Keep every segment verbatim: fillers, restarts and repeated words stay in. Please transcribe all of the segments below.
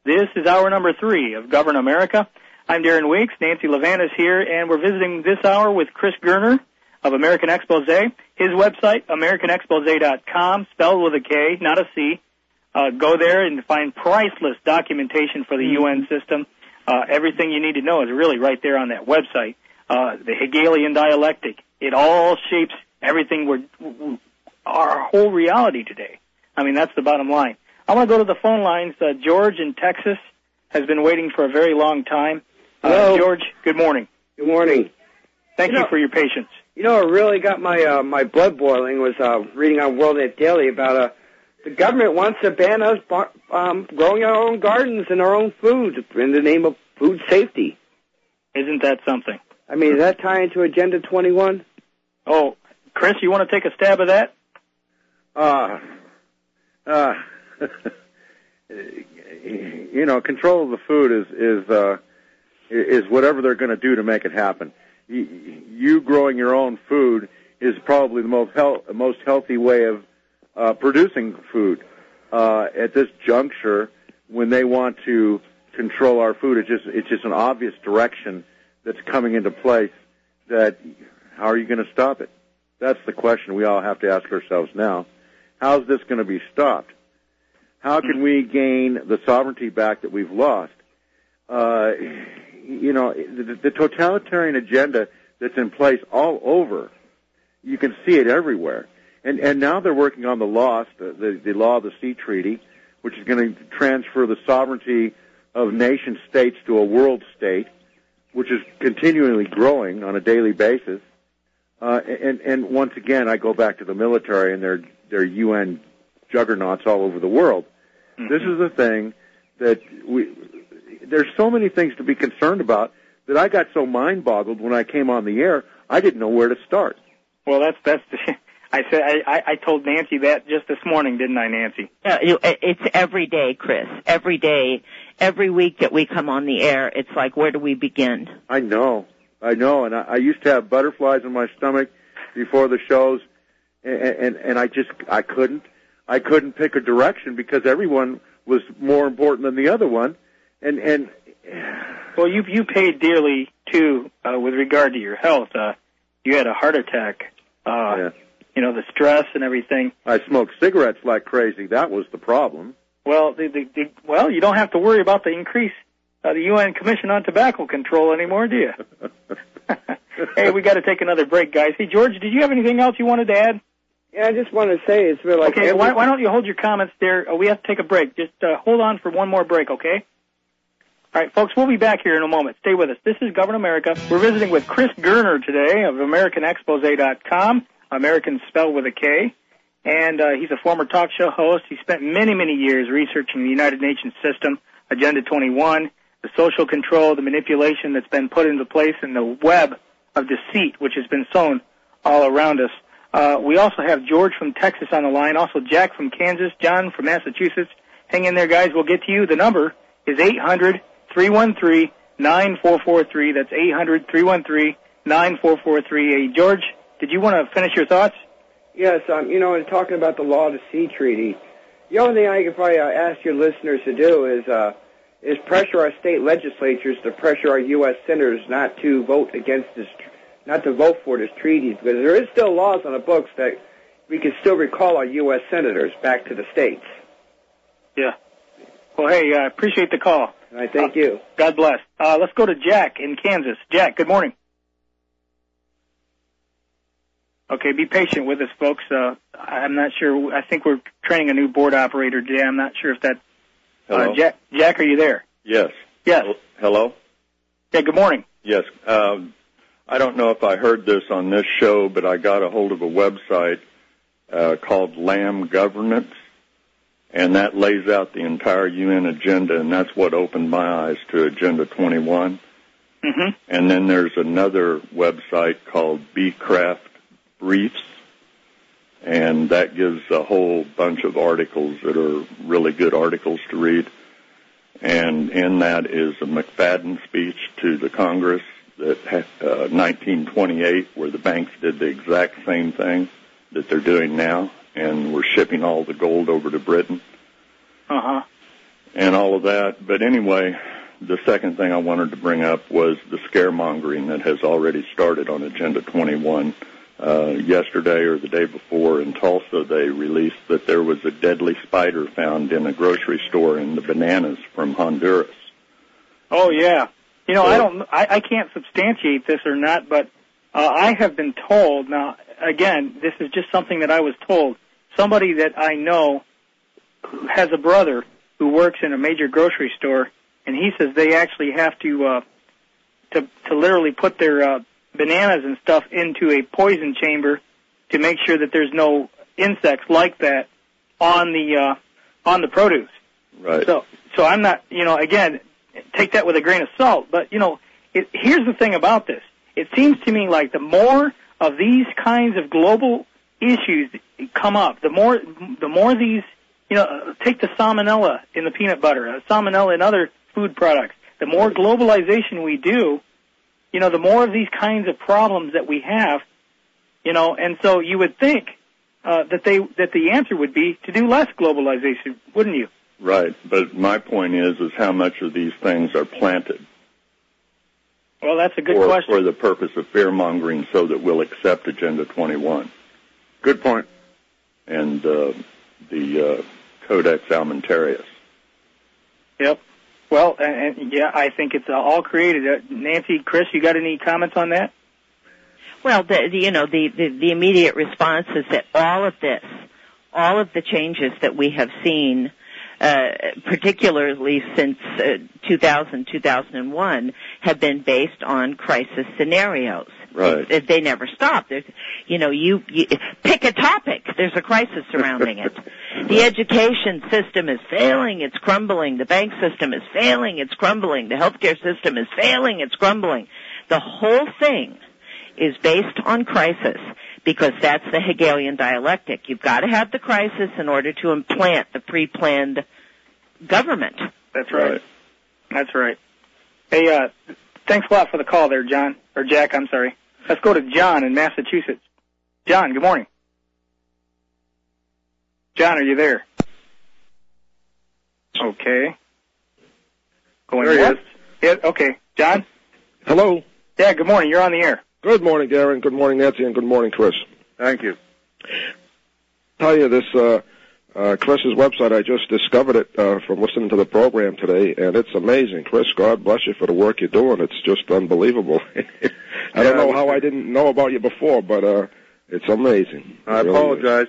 This is hour number three of Govern America. I'm Darren Weeks. Nancy Levan is here, and we're visiting this hour with Chris Gerner of American Expose. His website, american expose dot com, spelled with a K, not a C. Uh, go there and find priceless documentation for the mm-hmm. U N system. Uh, everything you need to know is really right there on that website. Uh, the Hegelian dialectic, it all shapes everything we're, our whole reality today. I mean, that's the bottom line. I want to go to the phone lines. Uh, George in Texas has been waiting for a very long time. Uh, Hello. George, good morning. Good morning. Thank you, you know, for for your patience. You know, what really got my uh, my blood boiling was uh, reading on World Net Daily about uh, the government wants to ban us um, growing our own gardens and our own food in the name of food safety. Isn't that something? I mean, does that tie into Agenda twenty-one? Oh, Chris, you want to take a stab at that? Uh, uh, you know, control of the food is is uh, is whatever they're going to do to make it happen. You, you growing your own food is probably the most health, most healthy way of uh, producing food. Uh, at this juncture, when they want to control our food, it's just it's just an obvious direction that's coming into place. That how are you going to stop it? That's the question we all have to ask ourselves now. How's this going to be stopped? How can we gain the sovereignty back that we've lost? Uh, you know, the, the totalitarian agenda that's in place all over, you can see it everywhere. And, and now they're working on the LOST, the, the Law of the Sea Treaty, which is going to transfer the sovereignty of nation states to a world state, which is continually growing on a daily basis. Uh, and, and once again, I go back to the military and their, their U N juggernauts all over the world. Mm-hmm. This is the thing that we, there's so many things to be concerned about that I got so mind-boggled when I came on the air, I didn't know where to start. Well, that's, that's, the, I said, I, I told Nancy that just this morning, didn't I, Nancy? Uh, it's every day, Chris. Every day, every week that we come on the air, it's like, where do we begin? I know. I know, and I, I used to have butterflies in my stomach before the shows, and, and and I just I couldn't I couldn't pick a direction because everyone was more important than the other one, and and well, you you paid dearly too uh, with regard to your health. Uh, you had a heart attack. Uh, yeah. You know, the stress and everything. I smoked cigarettes like crazy. That was the problem. Well, the, the, the well, you don't have to worry about the increase. Uh, the U N Commission on Tobacco Control anymore, do you? Hey, we got to take another break, guys. Hey, George, did you have anything else you wanted to add? Yeah, I just want to say it's really like okay. Why, why don't you hold your comments there? Uh, we have to take a break. Just uh, hold on for one more break, okay? All right, folks, we'll be back here in a moment. Stay with us. This is Govern America. We're visiting with Chris Gerner today of american expose dot com. American spelled with a K. And uh, he's a former talk show host. He spent many, many years researching the United Nations system, Agenda twenty-one, the social control, the manipulation that's been put into place, and the web of deceit which has been sown all around us. Uh, we also have George from Texas on the line, also Jack from Kansas, John from Massachusetts. Hang in there, guys. We'll get to you. The number is eight hundred, three one three, nine four four three. That's eight hundred, three one three, nine four four three. Hey, George, did you want to finish your thoughts? Yes, um, you know, in talking about the Law of the Sea Treaty, the only thing I could probably uh, ask your listeners to do is uh, is pressure our state legislatures to pressure our U S senators not to vote against this, not to vote for this treaty, because there is still laws on the books that we can still recall our U S senators back to the states. Yeah. Well, hey, I uh, appreciate the call. All right, thank uh, you. God bless. Uh, let's go to Jack in Kansas. Jack, good morning. Okay, be patient with us, folks. Uh, I'm not sure. I think we're training a new board operator today. I'm not sure if that. Hello? Uh, Jack, Jack, are you there? Yes. Yes. Hello? Yeah, good morning. Yes. Um, I don't know if I heard this on this show, but I got a hold of a website uh, called Lamb Governance, and that lays out the entire U N agenda, and that's what opened my eyes to Agenda twenty-one. Mm-hmm. And then there's another website called Beecraft Briefs, and that gives a whole bunch of articles that are really good articles to read. And in that is a McFadden speech to the Congress that uh, nineteen twenty-eight, where the banks did the exact same thing that they're doing now, and we're shipping all the gold over to Britain. Uh-huh. and all of that. But anyway, the second thing I wanted to bring up was the scaremongering that has already started on Agenda twenty-one. Uh, yesterday or the day before in Tulsa, they released that there was a deadly spider found in a grocery store in the bananas from Honduras. Oh, yeah. You know, so, I don't, I, I can't substantiate this or not, but uh, I have been told, now, again, this is just something that I was told. Somebody that I know who has a brother who works in a major grocery store, and he says they actually have to, uh, to, to literally put their, uh, bananas and stuff into a poison chamber to make sure that there's no insects like that on the uh, on the produce. Right. So, so I'm not, you know, again, take that with a grain of salt. But you know, it, here's the thing about this: it seems to me like the more of these kinds of global issues come up, the more the more these, you know, take the salmonella in the peanut butter, uh, salmonella in other food products. The more globalization we do, you know, the more of these kinds of problems that we have, you know, and so you would think uh, that they that the answer would be to do less globalization, wouldn't you? Right, but my point is, is how much of these things are planted? Well, that's a good for, question. For the purpose of fear-mongering so that we'll accept Agenda twenty-one. Good point. And uh, the uh, Codex Alimentarius. Yep. Well, and, and yeah, I think it's uh, all created. Uh, Nancy, Chris, you got any comments on that? Well, the, the, you know, the, the, the immediate response is that all of this, all of the changes that we have seen, uh, particularly since uh, two thousand, two thousand one, have been based on crisis scenarios. Right. They, they never stop. There's, you know, you, you pick a topic. There's a crisis surrounding it. The education system is failing. It's crumbling. The bank system is failing. It's crumbling. The healthcare system is failing. It's crumbling. The whole thing is based on crisis because that's the Hegelian dialectic. You've got to have the crisis in order to implant the pre-planned government. That's right. That's right. Hey, uh, thanks a lot for the call there, John. Or Jack, I'm sorry. Let's go to John in Massachusetts. John, good morning. John, are you there? Okay. Going there once? Yeah, okay. John? Hello. Yeah, good morning. You're on the air. Good morning, Darren. Good morning, Nancy, and good morning, Chris. Thank you. Tell you this, uh, uh, Chris's website, I just discovered it uh, from listening to the program today, and it's amazing. Chris, God bless you for the work you're doing. It's just unbelievable. I don't know how I didn't know about you before, but uh, it's amazing. I it really apologize is.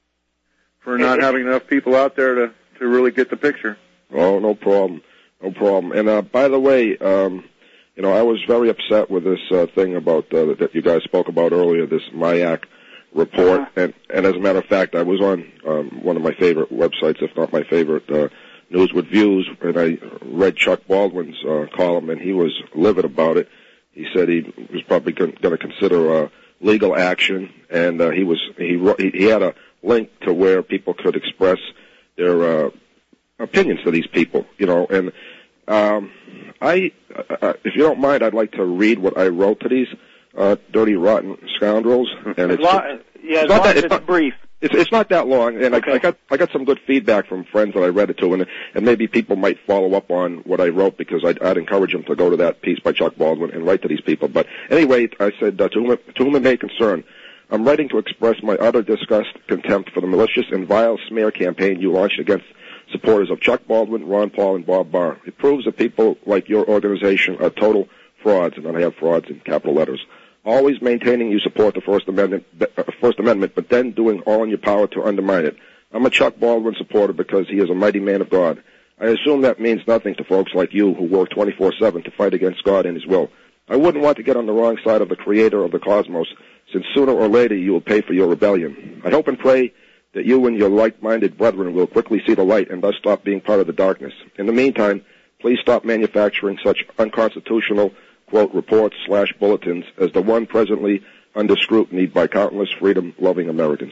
for not having enough people out there to, to really get the picture. Oh, no problem. No problem. And uh, by the way, um, you know, I was very upset with this uh, thing about uh, that you guys spoke about earlier, this MIAC report. Uh-huh. And, and as a matter of fact, I was on um, one of my favorite websites, if not my favorite, uh, News with Views, and I read Chuck Baldwin's uh, column, and he was livid about it. He said he was probably going to consider uh, legal action, and uh, he was he he had a link to where people could express their uh, opinions to these people, you know. And um, I, uh, if you don't mind, I'd like to read what I wrote to these uh, dirty, rotten scoundrels. And it's, long, yeah, it's as not long that as it's, it's not, brief. It's it's not that long, and okay. I, I got I got some good feedback from friends that I read it to, and and maybe people might follow up on what I wrote because I'd, I'd encourage them to go to that piece by Chuck Baldwin and write to these people. But anyway, I said uh, to whom it, to whom it may concern, I'm writing to express my utter disgust, contempt for the malicious and vile smear campaign you launched against supporters of Chuck Baldwin, Ron Paul, and Bob Barr. It proves that people like your organization are total frauds, and then I have frauds in capital letters. Always maintaining you support the First Amendment, uh, First Amendment, but then doing all in your power to undermine it. I'm a Chuck Baldwin supporter because he is a mighty man of God. I assume that means nothing to folks like you who work twenty-four seven to fight against God and His will. I wouldn't want to get on the wrong side of the Creator of the cosmos, since sooner or later you will pay for your rebellion. I hope and pray that you and your like-minded brethren will quickly see the light and thus stop being part of the darkness. In the meantime, please stop manufacturing such unconstitutional quote, reports slash bulletins as the one presently under scrutiny by countless freedom-loving Americans.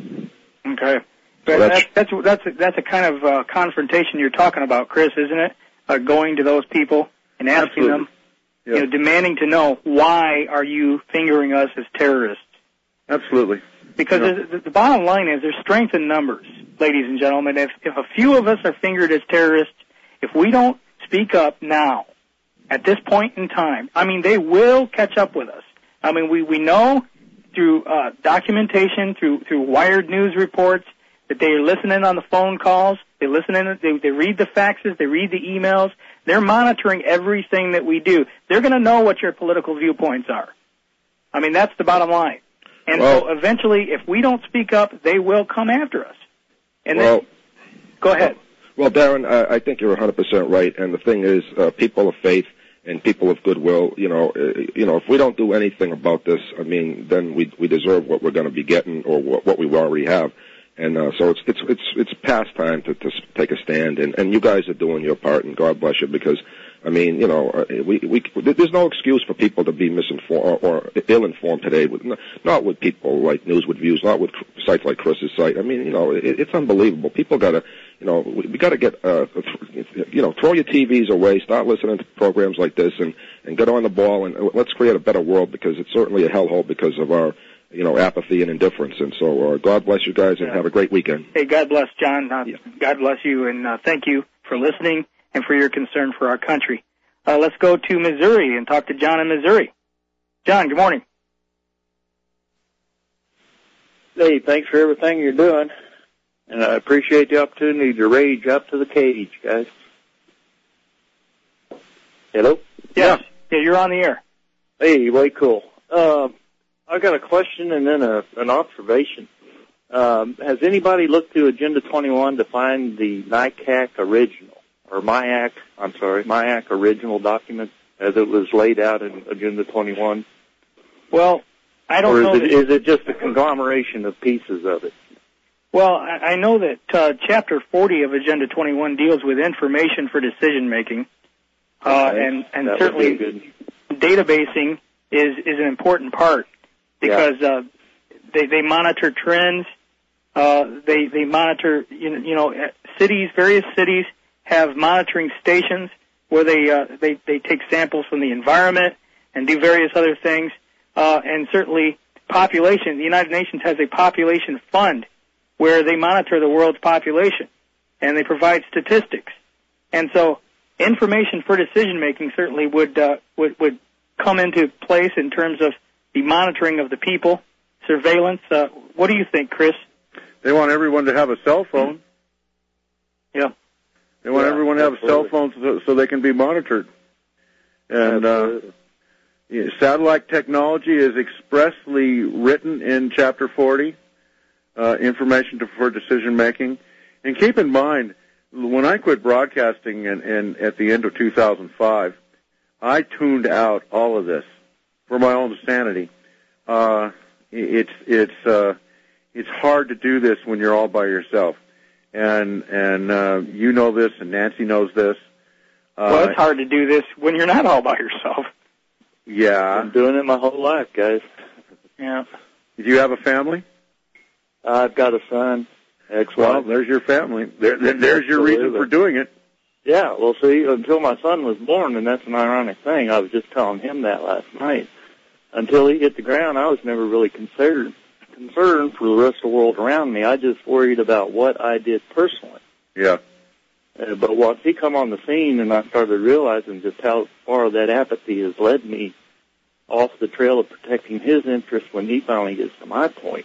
Okay. So that's, that's, that's, that's, a, that's a kind of uh, confrontation you're talking about, Chris, isn't it? Uh, going to those people and asking Absolutely. them, yeah. you know, demanding to know why are you fingering us as terrorists? Absolutely. Because yeah. the, the bottom line is there's strength in numbers, ladies and gentlemen. If, if a few of us are fingered as terrorists, if we don't speak up now, at this point in time, I mean, they will catch up with us. I mean, we, we know through uh, documentation, through through wired news reports, that they are listening on the phone calls, they listen in, they, they read the faxes, they read the emails, they're monitoring everything that we do. They're going to know what your political viewpoints are. I mean, that's the bottom line. And well, so eventually, if we don't speak up, they will come after us. And well, then, go ahead. Well, Darren, I, I think you're one hundred percent right. And the thing is, uh, people of faith and people of goodwill, you know, uh, you know, if we don't do anything about this, I mean, then we we deserve what we're going to be getting or what, what we already have. And uh, so it's it's it's it's past time to, to take a stand. And, and you guys are doing your part, and God bless you, because I mean, you know, we, we, there's no excuse for people to be misinformed or, or ill-informed today. With, not with people like News with Views, not with sites like Chris's site. I mean, you know, it, it's unbelievable. People gotta, you know, we, we gotta get, uh, you know, throw your T Vs away, start listening to programs like this, and and get on the ball, and let's create a better world, because it's certainly a hellhole because of our, you know, apathy and indifference. And so, uh, God bless you guys, and yeah. have a great weekend. Hey, God bless, John. Uh, yeah. God bless you, and uh, thank you for listening and for your concern for our country. Uh, let's go to Missouri and talk to John in Missouri. John, good morning. Hey, thanks for everything you're doing, and I appreciate the opportunity to rage up to the cage, guys. Hello? Yes. Yeah, you're on the air. Hey, way cool. Um, I got a question and then a, an observation. Um, has anybody looked through Agenda twenty-one to find the N I C A C original? Or M I A C, I'm sorry, M I A C original document as it was laid out in Agenda twenty-one? Well, I don't or is know. It, is it just a conglomeration of pieces of it? Well, I, I know that uh, Chapter forty of Agenda twenty-one deals with information for decision making, uh, okay. and and that certainly good. databasing is is an important part, because yeah. uh, they they monitor trends, uh, they they monitor you know, you know cities, various cities have monitoring stations where they uh, they they take samples from the environment and do various other things, uh, and certainly population. The United Nations has a population fund where they monitor the world's population and they provide statistics. And so, information for decision making certainly would uh, would would come into place in terms of the monitoring of the people, surveillance. Uh, what do you think, Chris? They want everyone to have a cell phone. Yeah. They want yeah, everyone to have absolutely. cell phones so, so they can be monitored. And uh, yeah, satellite technology is expressly written in Chapter forty, uh, information to, for decision making. And keep in mind, when I quit broadcasting in, in, at the end of two thousand five, I tuned out all of this for my own sanity. Uh, it's it's uh, it's hard to do this when you're all by yourself. And and uh, you know this, and Nancy knows this. Uh, well, it's hard to do this when you're not all by yourself. Yeah. I'm doing it my whole life, guys. Yeah. Do you have a family? I've got a son, ex-wife. Well, there's your family. There, there, there's your Absolutely. reason for doing it. Yeah, well, see, until my son was born, and that's an ironic thing. I was just telling him that last night. Until he hit the ground, I was never really considered concerned for the rest of the world around me. I just worried about what I did personally. Yeah. Uh, but once he come on the scene and I started realizing just how far that apathy has led me off the trail of protecting his interests when he finally gets to my point,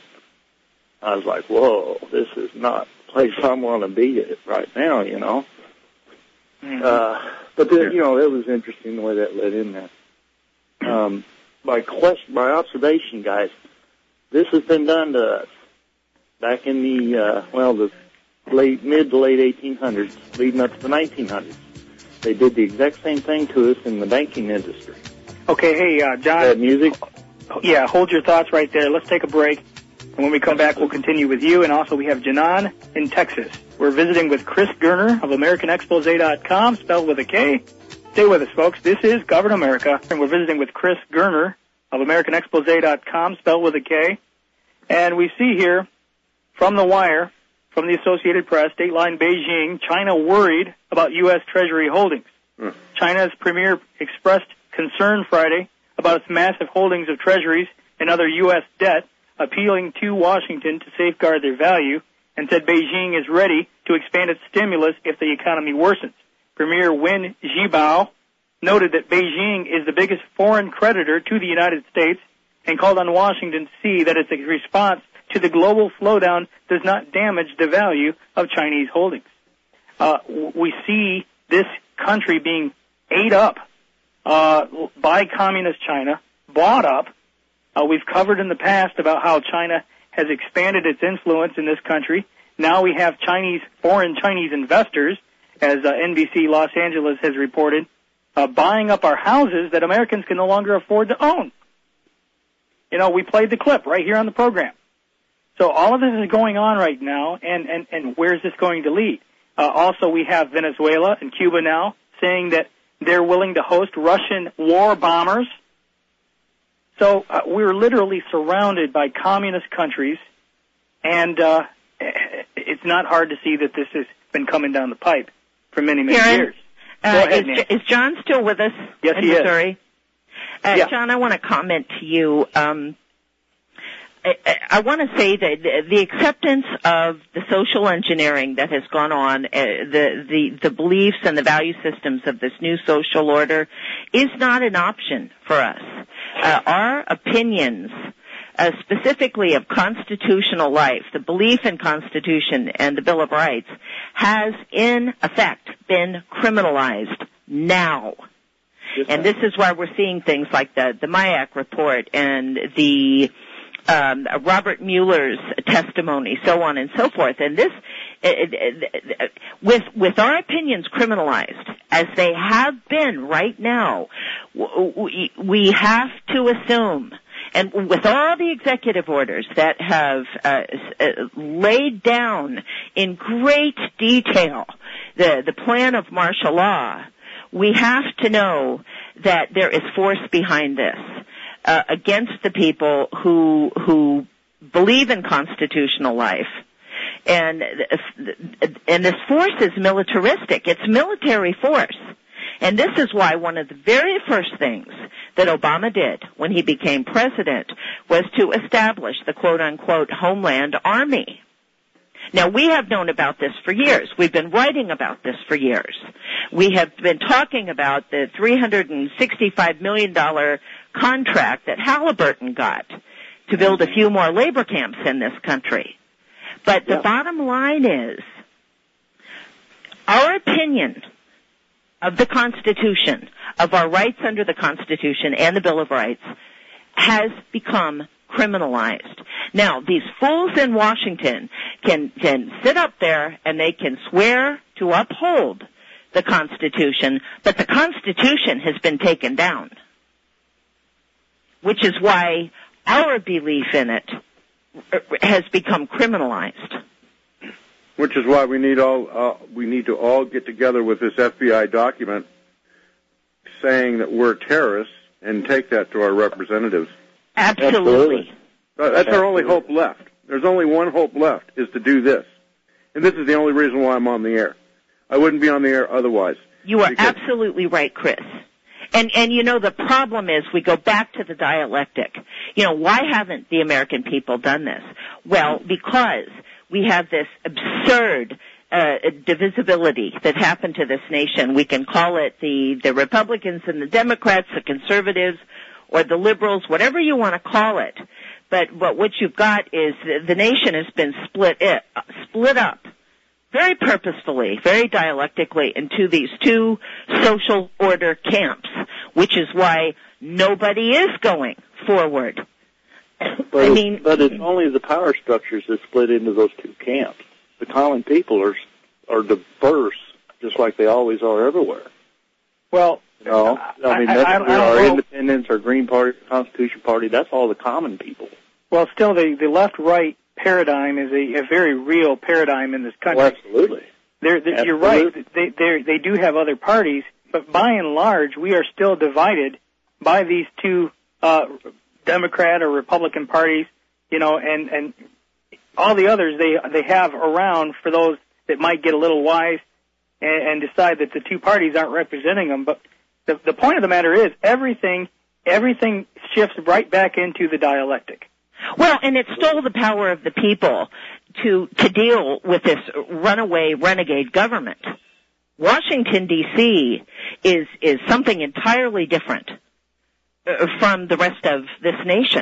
I was like, whoa, this is not the place I want to be at right now, you know. Mm-hmm. Uh, but then, you know, it was interesting the way that led in there. Um, my question, my observation, guys, this has been done to us back in the, uh, well, the late, mid to late eighteen hundreds, leading up to the nineteen hundreds. They did the exact same thing to us in the banking industry. Okay, hey, uh, John. That music? Yeah, hold your thoughts right there. Let's take a break. And when we come back, we'll continue with you. And also, we have Janan in Texas. We're visiting with Chris Gerner of American Expose dot com, spelled with a K. Stay with us, folks. This is Govern America. And we're visiting with Chris Gerner of American Expose dot com, spelled with a K. And we see here from the wire, from the Associated Press, Dateline Beijing, China worried about U S Treasury holdings. Hmm. China's premier expressed concern Friday about its massive holdings of treasuries and other U S debt, appealing to Washington to safeguard their value, and said Beijing is ready to expand its stimulus if the economy worsens. Premier Wen Jiabao noted that Beijing is the biggest foreign creditor to the United States and called on Washington to see that its response to the global slowdown does not damage the value of Chinese holdings. Uh, we see this country being ate up uh, by communist China, bought up. Uh, we've covered in the past about how China has expanded its influence in this country. Now we have Chinese, foreign Chinese investors, as uh, N B C Los Angeles has reported, uh, buying up our houses that Americans can no longer afford to own. You know, we played the clip right here on the program. So all of this is going on right now, and, and, and where is this going to lead? Uh, also, we have Venezuela and Cuba now saying that they're willing to host Russian war bombers. So uh, we're literally surrounded by communist countries, and uh, it's not hard to see that this has been coming down the pipe for many, many Karen, years. Uh, Go ahead, is, is John still with us? Yes, in he is. Missouri? Uh, yeah. John, I want to comment to you. Um, I, I want to say that the acceptance of the social engineering that has gone on, uh, the, the, the beliefs and the value systems of this new social order is not an option for us. Uh, our opinions, uh, specifically of constitutional life, the belief in Constitution and the Bill of Rights, has in effect been criminalized now. Yes, and this is why we're seeing things like the, the MIAC report and the Um, Robert Mueller's testimony, so on and so forth. And this, uh, uh, with with our opinions criminalized, as they have been right now, we, we have to assume, and with all the executive orders that have uh, laid down in great detail the, the plan of martial law, we have to know that there is force behind this. Uh, against the people who who believe in constitutional life, and and this force is militaristic. It's military force, and this is why one of the very first things that Obama did when he became president was to establish the quote unquote Homeland Army. Now, we have known about this for years. We've been writing about this for years. We have been talking about the three hundred sixty-five million dollars contract that Halliburton got to build a few more labor camps in this country. But the yeah. bottom line is, our opinion of the Constitution, of our rights under the Constitution and the Bill of Rights, has become criminalized. Now, these fools in Washington can, can sit up there and they can swear to uphold the Constitution, but the Constitution has been taken down, which is why our belief in it has become criminalized. Which is why we need all uh, we need to all get together with this F B I document saying that we're terrorists and take that to our representatives. Absolutely. Uh, that's our only hope left. There's only one hope left, is to do this. And this is the only reason why I'm on the air. I wouldn't be on the air otherwise. You are absolutely right, Chris. And, and you know, the problem is we go back to the dialectic. You know, why haven't the American people done this? Well, because we have this absurd uh, divisibility that happened to this nation. We can call it the, the Republicans and the Democrats, the conservatives, or the liberals, whatever you want to call it. But, but what you've got is the, the nation has been split, it, split up very purposefully, very dialectically into these two social order camps, which is why nobody is going forward. But I mean, but it's only the power structures that split into those two camps. The common people are are diverse, just like they always are everywhere. Well, you know, I mean, I, that's I, I, our I don't know. independents, our Green Party, Constitution Party. That's all the common people. Well, still, the the left-right paradigm is a, a very real paradigm in this country. Well, absolutely. They're, they're, absolutely. You're right. They they they do have other parties, but by and large, we are still divided by these two uh, Democrat or Republican parties. You know, and and all the others they they have around for those that might get a little wise and, and decide that the two parties aren't representing them. But the the point of the matter is, everything everything shifts right back into the dialectic. Well, and it stole the power of the people to to deal with this runaway renegade government. Washington, D C is is something entirely different uh, from the rest of this nation.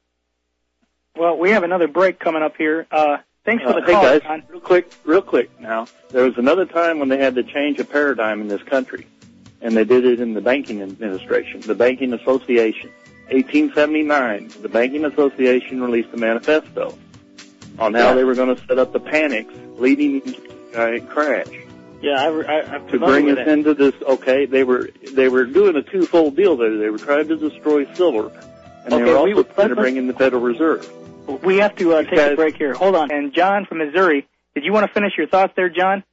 Well, we have another break coming up here. Uh, thanks for the uh, call, Hey, guys, John. real quick, real quick now. There was another time when they had to change a paradigm in this country, and they did it in the banking administration, the Banking Association. eighteen seventy-nine, the Banking Association released a manifesto on how Yeah. they were going to set up the panics leading to the giant crash. Yeah, I, I, I'm To familiar bring with us it. into this, okay, they were they were doing a twofold deal there. They were trying to destroy silver, and Okay, they were we- also trying to let's- bring in the Federal Reserve. We have to uh, take guys- a break here. Hold on. And John from Missouri, did you want to finish your thoughts there, John?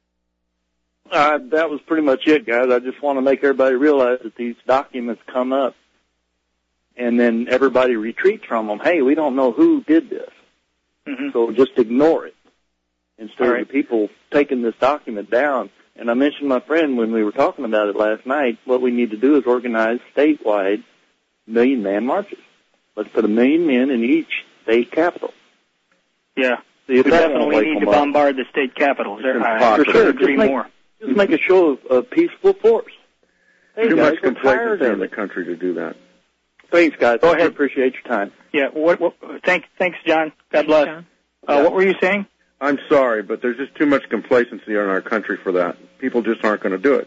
Uh, that was pretty much it, guys. I just want to make everybody realize that these documents come up, and then everybody retreats from them. Hey, we don't know who did this, Mm-hmm. so just ignore it. Instead All right. of the people taking this document down. And I mentioned my friend when we were talking about it last night, what we need to do is organize statewide million-man marches. Let's put a million men in each state capital. Yeah. See if We that definitely won't need wake to them up. bombard the state capitals. There, I impossible. couldn't For sure. agree Just make- more. Just make a show of, of peaceful force. Hey, Too guys, much we're tired complacency in of the it. country to do that. Thanks, guys. Go I ahead. appreciate your time. Yeah. What? what thank, thanks, John. God bless. John. Uh, Yeah. What were you saying? I'm sorry, but there's just too much complacency in our country for that. People just aren't going to do it.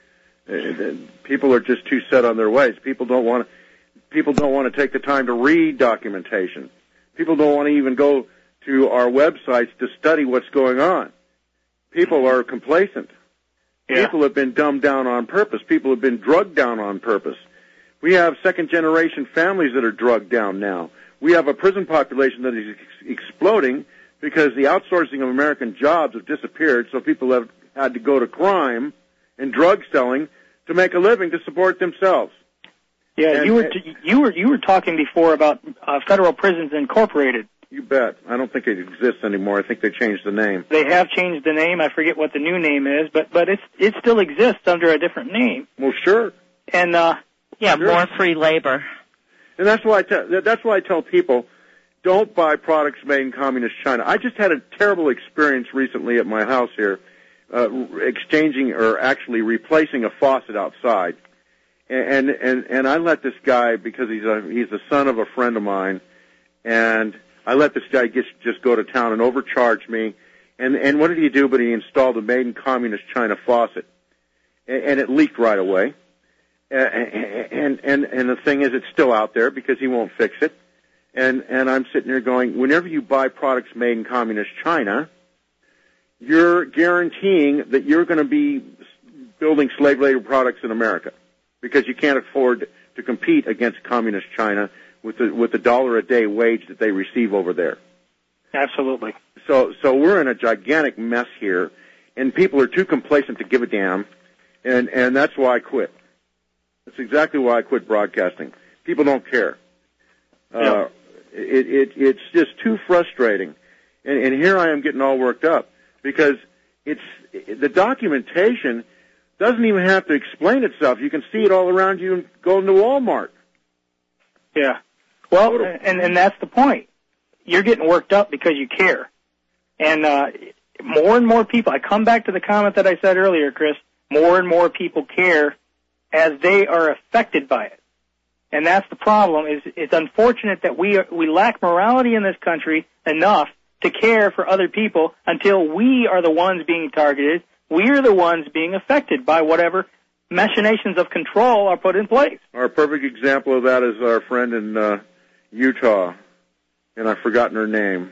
Uh, People are just too set on their ways. People don't want to. People don't want to take the time to read documentation. People don't want to even go to our websites to study what's going on. People are complacent. Yeah. People have been dumbed down on purpose. People have been drugged down on purpose. We have second-generation families that are drugged down now. We have a prison population that is ex- exploding because the outsourcing of American jobs have disappeared, so people have had to go to crime and drug selling to make a living to support themselves. Yeah. And- you were t- you were you were talking before about uh, Federal Prisons Incorporated. You bet. I don't think it exists anymore. I think they changed the name. They have changed the name. I forget what the new name is, but but it's it still exists under a different name. Well, sure. And uh, Yeah, Sure. more free labor. And that's why I tell, that's why I tell people, don't buy products made in communist China. I just had a terrible experience recently at my house here, uh, exchanging or actually replacing a faucet outside. And, and, and I let this guy, because he's a, he's the son of a friend of mine, and I let this guy just, just go to town and overcharge me. And, and what did he do? But he installed a made in communist China faucet. And, and it leaked right away. Uh, and, and, and the thing is, it's still out there because he won't fix it. And, and I'm sitting there going, whenever you buy products made in communist China, you're guaranteeing that you're going to be building slave labor products in America because you can't afford to compete against communist China with the, with the dollar a day wage that they receive over there. absolutely. So, so we're in a gigantic mess here, and people are too complacent to give a damn, and, and that's why I quit. That's exactly why I quit broadcasting. People don't care. Uh, Yeah. it, it, it's just too frustrating. And, and here I am getting all worked up because it's, the documentation doesn't even have to explain itself. You can see it all around you and go into Walmart. Yeah. Well, and, and that's the point. You're getting worked up because you care. And uh, more and more people, I come back to the comment that I said earlier, Chris, more and more people care as they are affected by it. And that's the problem. Is it's unfortunate that we are, we lack morality in this country enough to care for other people until we are the ones being targeted. We are the ones being affected by whatever machinations of control are put in place. Our perfect example of that is our friend in uh, Utah, and I've forgotten her name.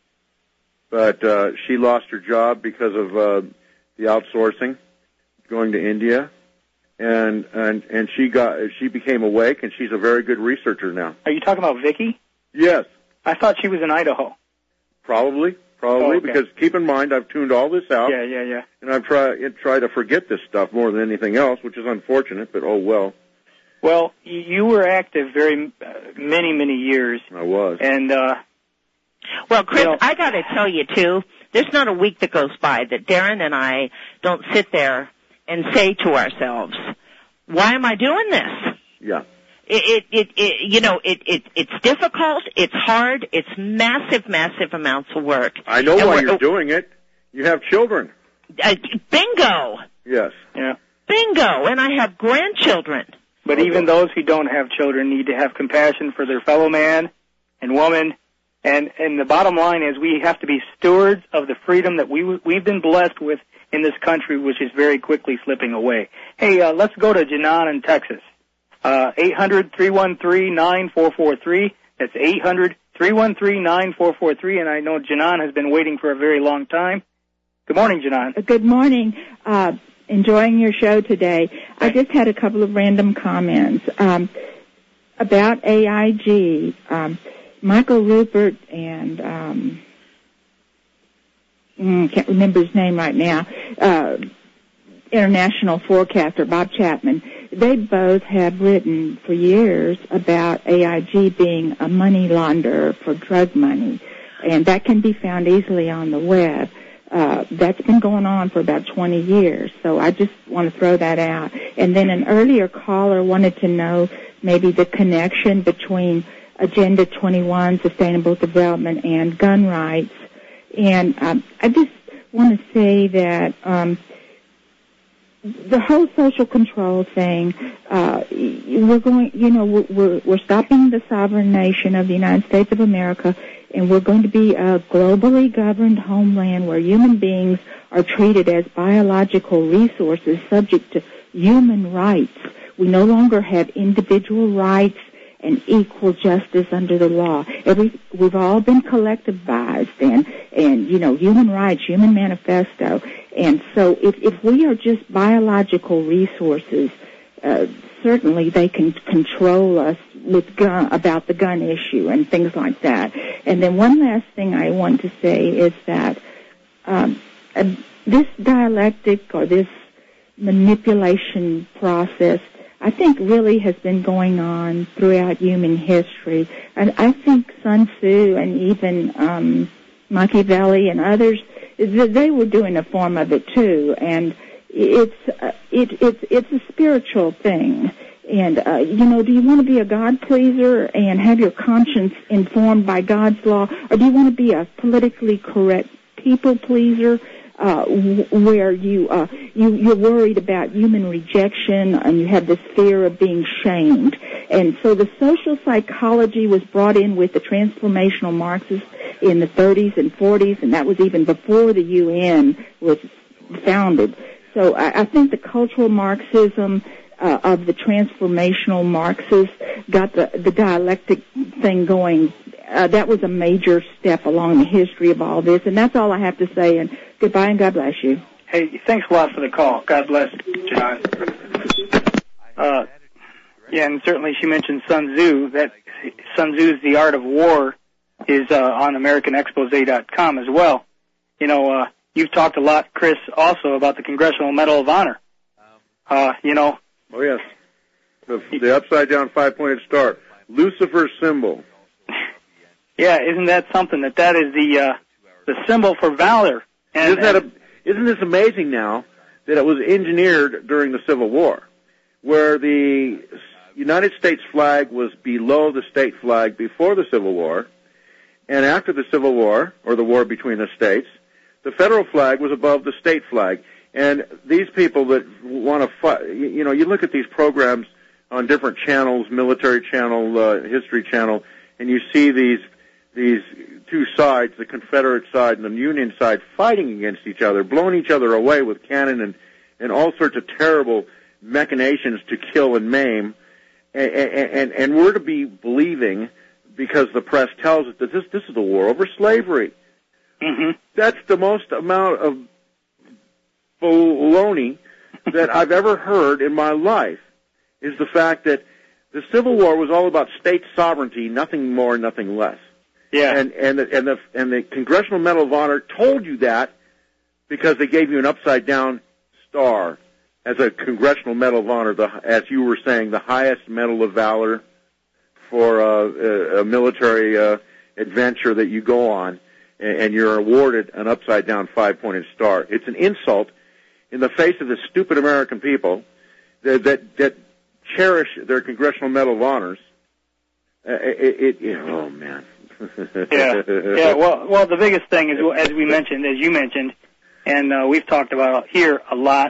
But uh, she lost her job because of uh, the outsourcing, going to India, and and and she got she became awake, and she's a very good researcher now. Are you talking about Vicky? Yes, I thought she was in Idaho. probably, probably, Oh, okay. because keep in mind I've tuned all this out, Yeah, yeah, yeah. and I've tried try to forget this stuff more than anything else, which is unfortunate, but oh well. Well, y- you were active very uh, many, many years, I was. and uh, Well, Chris, You know- I got to tell you, too, there's not a week that goes by that Darren and I don't sit there and say to ourselves, why am I doing this? Yeah. It, it, it, it you know, it, it, it's difficult, it's hard, it's massive, massive amounts of work. I know And why we're- you're doing it. You have children. Uh, bingo! Yes. Yeah. Bingo! And I have grandchildren. But even those who don't have children need to have compassion for their fellow man and woman. And, and the bottom line is we have to be stewards of the freedom that we, we've been blessed with in this country, which is very quickly slipping away. Hey, uh, let's go to Janan in Texas. Uh, eight hundred, three one three, nine four four three. That's eight hundred, three one three, nine four four three. And I know Janan has been waiting for a very long time. Good morning, Janan. Good morning. Uh, enjoying your show today. I just had a couple of random comments. Um, about A I G, um, Michael Rupert and, um, mm, can't remember his name right now, uh, international forecaster Bob Chapman, they both have written for years about A I G being a money launderer for drug money, and that can be found easily on the web. Uh, that's been going on for about twenty years, so I just want to throw that out. And then an earlier caller wanted to know maybe the connection between Agenda twenty-one, Sustainable Development, and gun rights. And um, I just want to say that um, the whole social control thing, uh, we're going, you know, we're, we're stopping the sovereign nation of the United States of America, and we're going to be a globally governed homeland where human beings are treated as biological resources subject to human rights. We no longer have individual rights and equal justice under the law. Every, we've all been collectivized and, and, you know, human rights, human manifesto. And so if, if we are just biological resources, uh, certainly they can control us with gun, about the gun issue and things like that. And then one last thing I want to say is that um, uh, this dialectic or this manipulation process, I think, really has been going on throughout human history. And I think Sun Tzu and even um, Machiavelli and others, they were doing a form of it too. And it's uh, it, it's it's a spiritual thing. And uh, you know, do you want to be a God pleaser and have your conscience informed by God's law, or do you want to be a politically correct people pleaser? Uh, where you, uh, you, you're worried about human rejection and you have this fear of being shamed. And so the social psychology was brought in with the transformational Marxists in the thirties and forties, and that was even before the U N was founded. So I, I think the cultural Marxism uh, of the transformational Marxists got the, the dialectic thing going. Uh, that was a major step along the history of all this, and that's all I have to say, and goodbye and God bless you. Hey, thanks a lot for the call. God bless, John. Uh, yeah, and certainly she mentioned Sun Tzu. That Sun Tzu's The Art of War is uh, on American Expose dot com as well. You know, uh, you've talked a lot, Chris, also about the Congressional Medal of Honor. Uh, you know. Oh, yes. The, the upside-down five-pointed star. Lucifer's symbol. Yeah, isn't that something? That that is the uh, the symbol for valor. And, isn't that a, isn't this amazing now that it was engineered during the Civil War, where the United States flag was below the state flag before the Civil War, and after the Civil War, or the war between the states, the federal flag was above the state flag. And these people that want to fight, you know, you look at these programs on different channels, military channel, uh, history channel, and you see these these two sides, the Confederate side and the Union side, fighting against each other, blowing each other away with cannon and, and all sorts of terrible machinations to kill and maim. And, and, and we're to be believing, because the press tells us that this, this is a war over slavery. Mm-hmm. That's the most amount of baloney that I've ever heard in my life, is the fact that the Civil War was all about state sovereignty, nothing more, nothing less. Yeah. And and the, and the and the Congressional Medal of Honor told you that because they gave you an upside down star as a Congressional Medal of Honor, the, as you were saying, the highest medal of valor for uh, a, a military uh, adventure that you go on, and, and you're awarded an upside down five pointed star. It's an insult in the face of the stupid American people that that, that cherish their Congressional Medal of Honors. Uh, it, it, oh man. yeah, yeah. Well, well, the biggest thing is, as we mentioned, as you mentioned, and uh, we've talked about here a lot,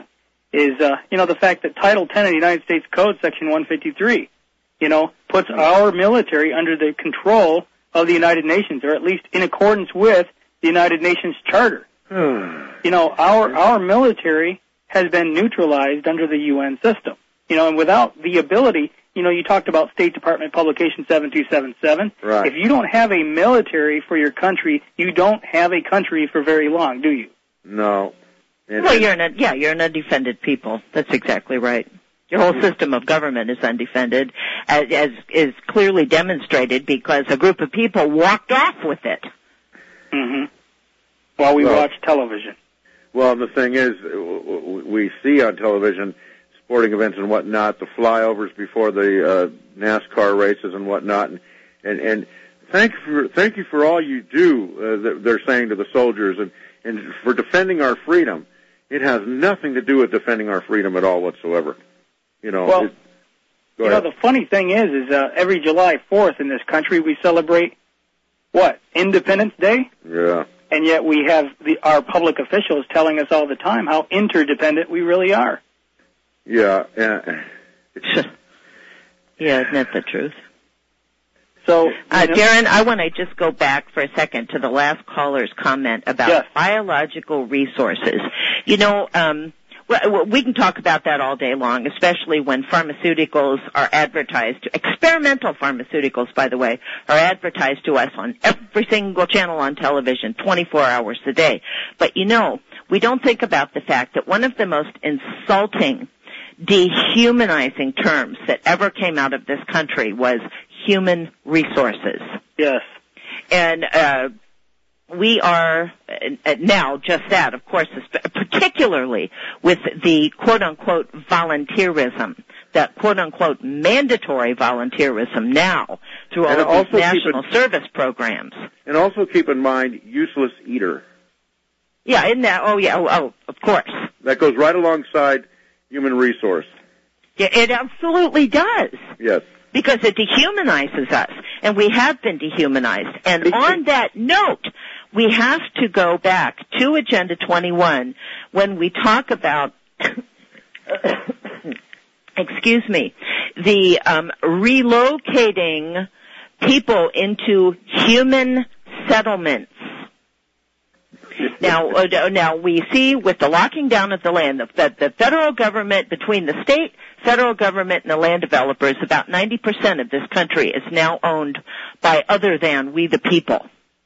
is, uh, you know, the fact that Title ten of the United States Code, Section one fifty-three, you know, puts our military under the control of the United Nations, or at least in accordance with the United Nations Charter. You know, our our military has been neutralized under the U N system. You know, and without the ability, you know, you talked about State Department Publication seven two seven seven. Right. If you don't have a military for your country, you don't have a country for very long, do you? No. And, well, you're an yeah, you're an undefended people. That's exactly right. Your whole system of government is undefended, as, as is clearly demonstrated because a group of people walked off with it. Mm-hmm. While we well, watch television. Well, the thing is, we see on television sporting events and whatnot, the flyovers before the uh, NASCAR races and whatnot, and and, and thank you for thank you for all you do. Uh, that they're saying to the soldiers, and and for defending our freedom. It has nothing to do with defending our freedom at all whatsoever. You know. Well, it, you ahead. know, the funny thing is, is uh, every July fourth in this country we celebrate what? Independence Day. Yeah. And yet we have the, our public officials telling us all the time how interdependent we really are. Yeah. Uh, yeah, isn't that the truth? So, uh, Darren, I want to just go back for a second to the last caller's comment about yes. biological resources. You know, um, we can talk about that all day long, especially when pharmaceuticals are advertised. Experimental pharmaceuticals, by the way, are advertised to us on every single channel on television, twenty-four hours a day. But, you know, we don't think about the fact that one of the most insulting, dehumanizing terms that ever came out of this country was human resources. Yes. And uh we are uh, now just that, of course, particularly with the quote-unquote volunteerism, that quote-unquote mandatory volunteerism now through all and of these national in, service programs. And also keep in mind, useless eater. Yeah, in that, oh yeah, oh, oh, of course. That goes right alongside human resource. Yeah, it absolutely does. Yes. Because it dehumanizes us, and we have been dehumanized. And on that note, we have to go back to Agenda twenty-one when we talk about, excuse me, the um, relocating people into human settlements. Now, uh, now we see with the locking down of the land that the federal government, between the state, federal government, and the land developers, about ninety percent of this country is now owned by other than we the people.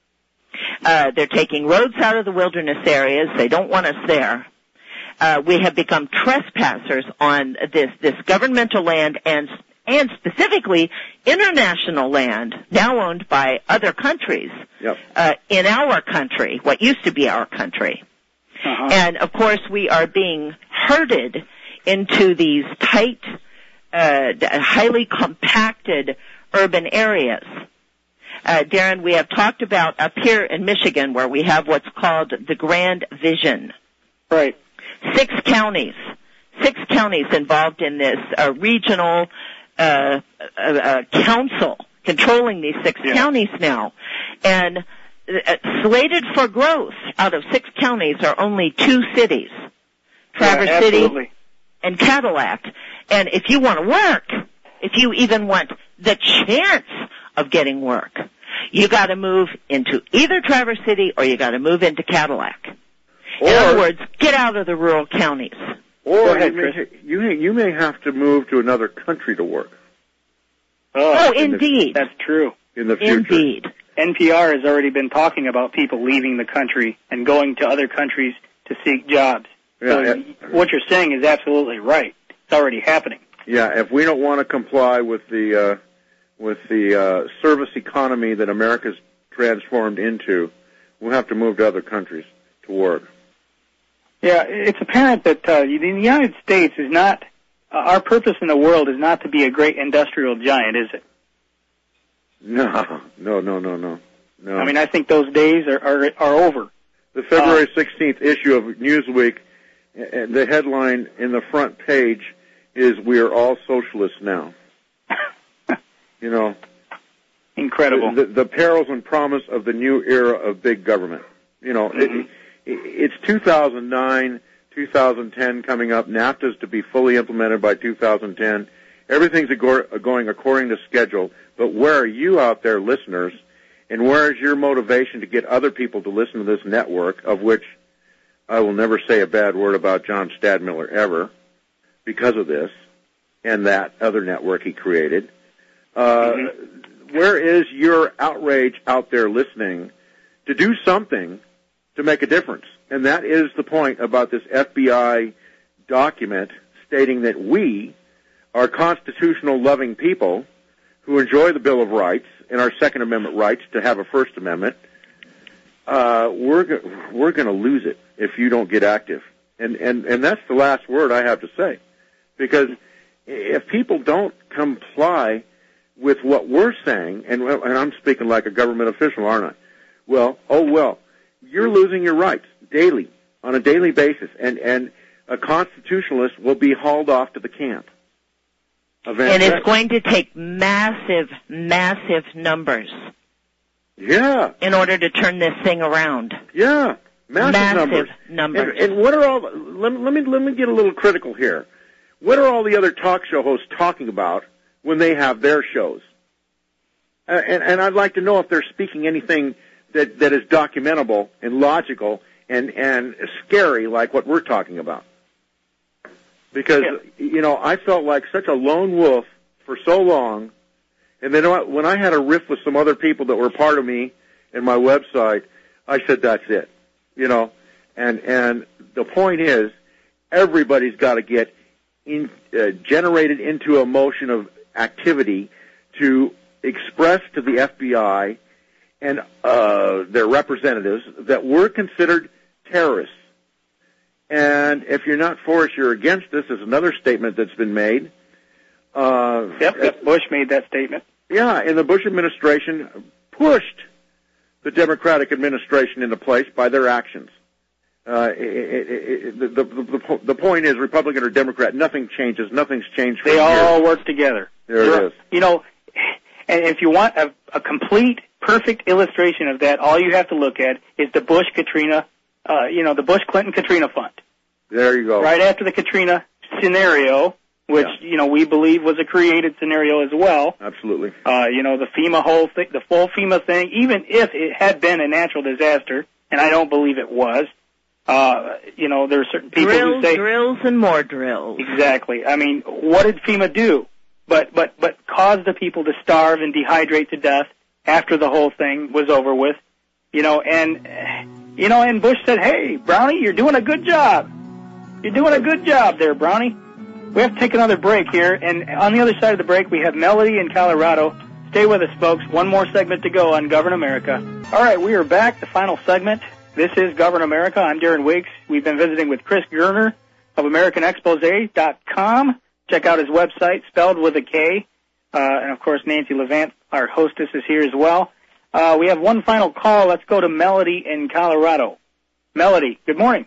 Uh, they're taking roads out of the wilderness areas. They don't want us there. Uh, we have become trespassers on this, this governmental land and and specifically international land now owned by other countries yep. uh, in our country, what used to be our country. Uh-huh. And, of course, we are being herded into these tight, uh, highly compacted urban areas. Uh, Darren, we have talked about up here in Michigan where we have what's called the Grand Vision. Right. Six counties. Six counties involved in this uh, regional Uh, uh, uh, council controlling these six yeah. counties now. And uh, slated for growth out of six counties are only two cities, Traverse yeah, City and Cadillac. And if you want to work, if you even want the chance of getting work, you got to move into either Traverse City or you got to move into Cadillac. Or, in other words, get out of the rural counties. Or ahead, you, may, you, may, you may have to move to another country to work. Oh, oh in indeed. The, that's true. In the future. Indeed. N P R has already been talking about people leaving the country and going to other countries to seek jobs. Yeah, so yeah. what you're saying is absolutely right. It's already happening. Yeah, if we don't want to comply with the uh, with the uh, service economy that America's transformed into, we'll have to move to other countries to work. Yeah, it's apparent that uh, the United States is not, uh, our purpose in the world is not to be a great industrial giant, is it? No, no, no, no, no. no. I mean, I think those days are are, are over. The February sixteenth issue of Newsweek, the headline in the front page is, "We are all socialists now." You know. Incredible. The, the, the perils and promise of the new era of big government. You know, mm-hmm. it, it, it's two thousand nine. two thousand ten coming up. NAFTA's to be fully implemented by two thousand ten. Everything's going according to schedule. But where are you out there, listeners, and where is your motivation to get other people to listen to this network, of which I will never say a bad word about John Stadmiller ever because of this and that other network he created? Uh, mm-hmm. Where is your outrage out there listening to do something to make a difference? And that is the point about this F B I document stating that we are constitutional-loving people who enjoy the Bill of Rights and our Second Amendment rights to have a First Amendment. Uh, we're go- we're going to lose it if you don't get active, and and and that's the last word I have to say, because if people don't comply with what we're saying, and and I'm speaking like a government official, aren't I? Well, oh well, you're losing your rights daily, on a daily basis, and and a constitutionalist will be hauled off to the camp. And it's going to take massive, massive numbers. Yeah. In order to turn this thing around. Yeah. Massive, massive numbers. numbers. And, and what are all? Let, let me let me get a little critical here. What are all the other talk show hosts talking about when they have their shows? Uh, and, and I'd like to know if they're speaking anything that that is documentable and logical and and scary like what we're talking about. Because, yeah. you know, I felt like such a lone wolf for so long, and then when I had a riff with some other people that were part of me and my website, I said, that's it, you know. And and the point is, everybody's got to get in, uh, generated into a motion of activity to express to the F B I and uh, their representatives that we're considered terrorists. And if you're not for us, you're against us, is another statement that's been made. Uh, yep, yep, Bush made that statement. Yeah, and the Bush administration pushed the Democratic administration into place by their actions. Uh, it, it, it, the, the, the, the point is, Republican or Democrat, nothing changes. Nothing's changed for They years. all work together. There You're, it is. You know, and if you want a, a complete, perfect illustration of that, all you have to look at is the Bush-Katrina Uh, you know, the Bush-Clinton-Katrina fund. There you go. Right after the Katrina scenario, which, yeah. you know, we believe was a created scenario as well. Absolutely. Uh, you know, the FEMA whole thing, the full FEMA thing, even if it had been a natural disaster, and I don't believe it was, uh, you know, there are certain people drills, who say... Drills and more drills. Exactly. I mean, what did FEMA do? But, but, but cause the people to starve and dehydrate to death after the whole thing was over with, you know, and... You know, and Bush said, hey, Brownie, you're doing a good job. You're doing a good job there, Brownie. We have to take another break here, and on the other side of the break, we have Melody in Colorado. Stay with us, folks. One more segment to go on Govern America. All right, we are back, the final segment. This is Govern America. I'm Darren Weeks. We've been visiting with Chris Gerner of American Expose dot com. Check out his website, spelled with a K. Uh, and, of course, Nancy Levant, our hostess, is here as well. Uh, we have one final call. Let's go to Melody in Colorado. Melody, good morning.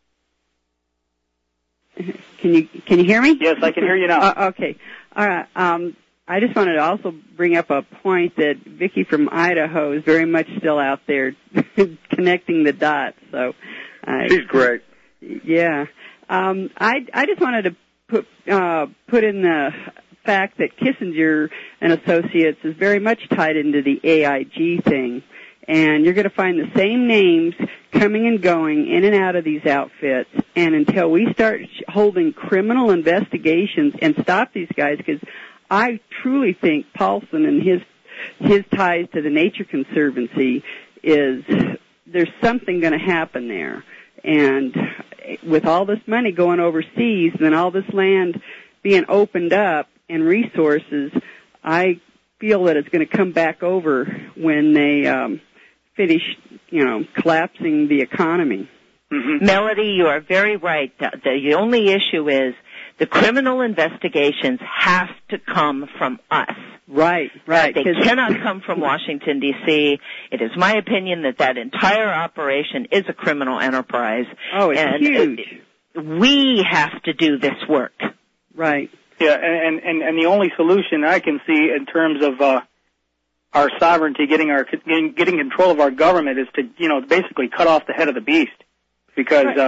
Can you can you hear me? Yes, I can hear you now. Uh, okay. All right. Um, I just wanted to also bring up a point that Vicki from Idaho is very much still out there connecting the dots. So uh, she's great. Yeah. Um, I I just wanted to put uh, put in the fact that Kissinger and Associates is very much tied into the A I G thing, and you're going to find the same names coming and going in and out of these outfits, and until we start holding criminal investigations and stop these guys, because I truly think Paulson and his his ties to the Nature Conservancy is, there's something going to happen there, and with all this money going overseas and all this land being opened up, and resources, I feel that it's going to come back over when they um, finish, you know, collapsing the economy. Mm-hmm. Melody, you are very right. The, the only issue is the criminal investigations have to come from us. Right, right. They cannot come from Washington, D C It is my opinion that that entire operation is a criminal enterprise. Oh, it's and huge. It, we have to do this work. Right. Yeah, and, and, and the only solution I can see in terms of uh, our sovereignty, getting our getting, getting control of our government, is to, you know, basically cut off the head of the beast, because right. uh,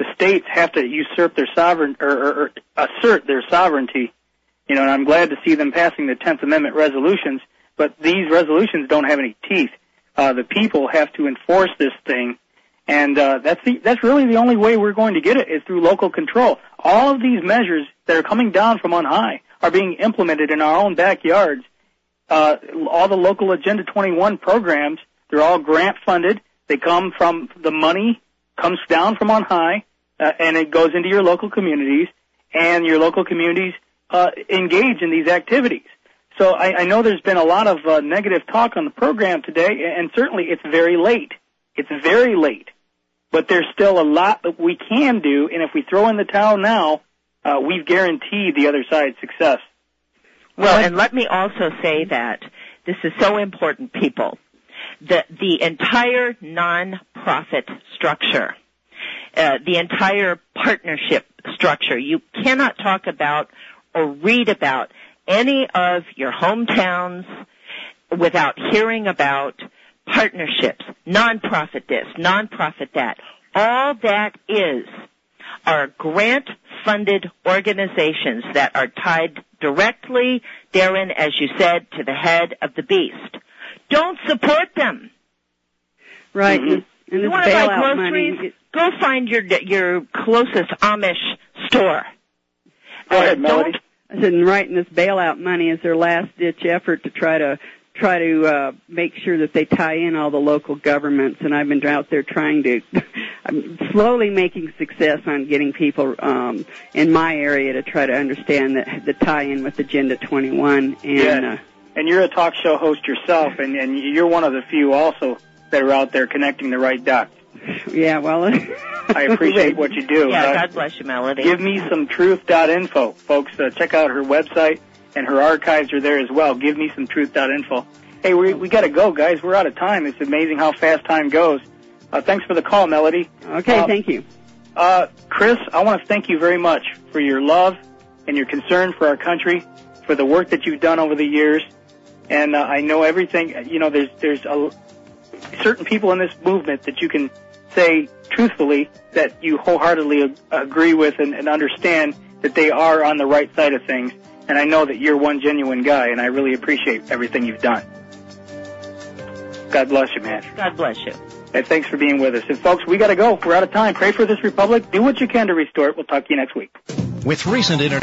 the states have to usurp their sovereign or, or, or assert their sovereignty. You know, and I'm glad to see them passing the tenth Amendment resolutions, but these resolutions don't have any teeth. Uh, the people have to enforce this thing, and uh, that's the, that's really the only way we're going to get it is through local control. All of these measures that are coming down from on high are being implemented in our own backyards. Uh, all the local Agenda twenty-one programs, they're all grant funded. They come from the money comes down from on high, uh, and it goes into your local communities, and your local communities uh, engage in these activities. So I, I know there's been a lot of uh, negative talk on the program today, and certainly it's very late. It's very late. But there's still a lot that we can do, and if we throw in the towel now, uh, we've guaranteed the other side's success. Well, and let me also say that this is so important, people. The, the entire non-profit structure, uh, the entire partnership structure, you cannot talk about or read about any of your hometowns without hearing about partnerships, non-profit this, non-profit that. All that is are grant-funded organizations that are tied directly, Darren, as you said, to the head of the beast. Don't support them. Right. Mm-hmm. And, and you want to buy groceries? Money. Go find your your closest Amish store. Go ahead, Melody. I said, and right, and this bailout money is their last-ditch effort to try to try to uh, make sure that they tie in all the local governments. And I've been out there trying to, I'm slowly making success on getting people um, in my area to try to understand the, the tie-in with Agenda twenty-one. And yes. uh, And you're a talk show host yourself, and, and you're one of the few also that are out there connecting the right dots. Yeah, well, I appreciate what you do. Yeah, uh, God bless you, Melody. Give me some truth dot info, folks. Uh, check out her website, and her archives are there as well. Give me some truth dot info. Hey, we we got to go, guys. We're out of time. It's amazing how fast time goes. Uh, thanks for the call, Melody. Okay, uh, thank you. Uh, Chris, I want to thank you very much for your love and your concern for our country, for the work that you've done over the years. And uh, I know everything, you know, there's there's a, certain people in this movement that you can say truthfully that you wholeheartedly ag- agree with and, and understand that they are on the right side of things. And I know that you're one genuine guy, and I really appreciate everything you've done. God bless you, man. God bless you. And thanks for being with us. And folks, we got to go. We're out of time. Pray for this republic. Do what you can to restore it. We'll talk to you next week. With recent internet